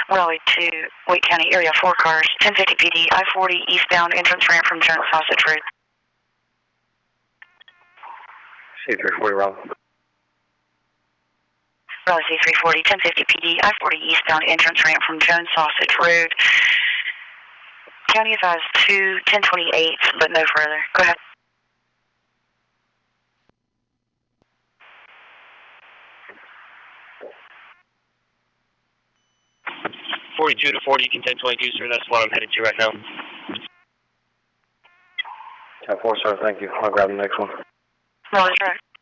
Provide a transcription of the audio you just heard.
Raleigh to Wake County area, 4 cars, 1050 PD, I-40 eastbound entrance ramp from Jones Sausage Road. C340 Raleigh. Raleigh C340, 1050 PD, I-40 eastbound entrance ramp from Jones Sausage Road. County advised 2 1028, but no further. Go ahead. 42 to 40, you can 1022, sir. That's what I'm headed to right now. 10-4, sir. Thank you. I'll grab the next one. Raleigh track.